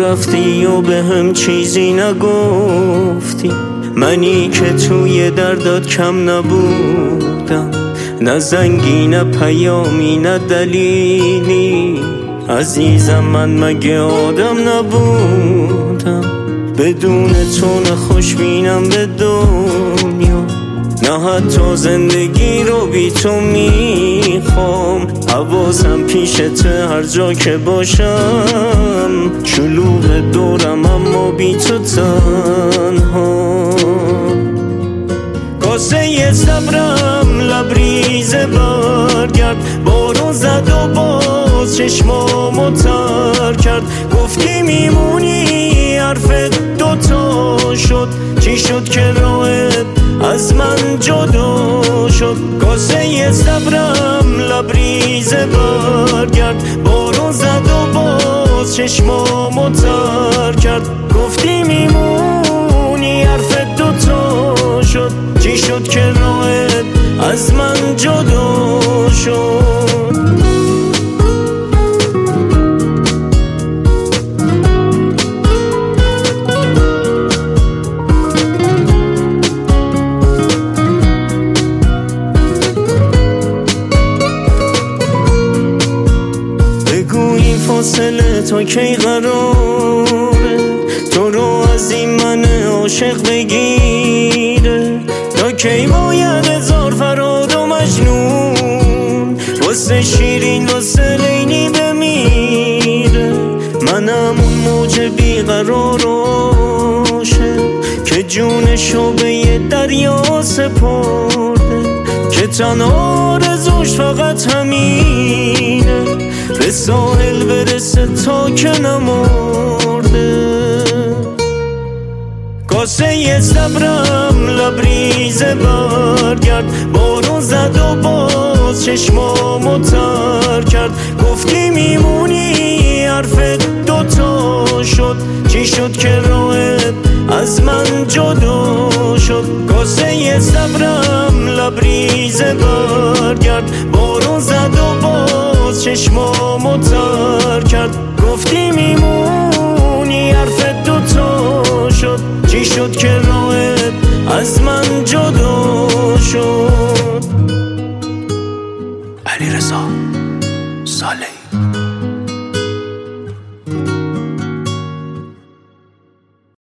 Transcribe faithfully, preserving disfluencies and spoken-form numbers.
رفتی و به هم چیزی نگفتی، منی که توی دردات کم نبودم، نه زنگی نه پیامی نه دلیلی. عزیزم من مگه آدم نبودم، بدون تو نه خوشبینم به دنیا، نه حتی زندگی رو بی تو میخوام. حواسم پیشته هر جا که باشم، شلوغ دورم اما بی تو تنها. کاسه صبرم لبریزه برگرد، بارون زد و باز چشمامو تر کرد. گفتی میمونی حرفت دوتا شد، چی شد که راهت از من جدا شد؟ کاسه صبرم لبریزه برگرد، بارون زد و باز چشمامو تر کرد. گفتی میمونی حرفت دوتا شد، چی شد که راهت از من جدا شد؟ فاصله تا کی قراره تو رو از این من عاشق بگیره؟ تا کی باید هزار فراد و مجنون واسه شیرین واسه لیلی بمیره؟ منم اون موج بیقرار و عاشق که جونشو به یه دریا سپرده، که تنها آرزوش فقط همینه به ساحل برسه تا که نمرده. کاسه صبرم لبریزه برگرد، بارون زد و باز چشمامو تر کرد. گفتی میمونی حرفت دوتا شد، چی شد که راهت از من جدا شد؟ کاسه صبرم لبریزه برگرد، بارون زد و باز چشمامو تر کرد. گفتی میمونی حرفت دوتا شد، چی شد که راهت از من جدا شد؟ علیرضا